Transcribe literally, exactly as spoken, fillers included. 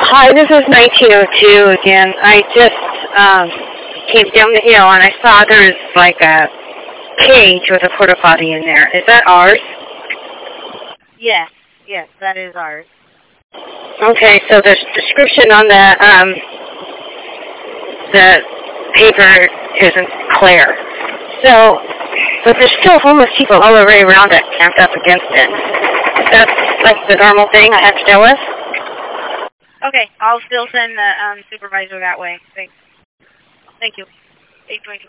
Hi, this is nineteen oh two again. I just um, came down the hill and I saw there's like a cage with a porta potty in there. Is that ours? Yes, yes, that is ours. Okay, so the description on the um, the paper isn't clear. So, but there's still homeless people all the way around it, camped up against it. That's like the normal thing I have to deal with? Okay, I'll still send the um, supervisor that way. Thanks. Thank you. eight twenty.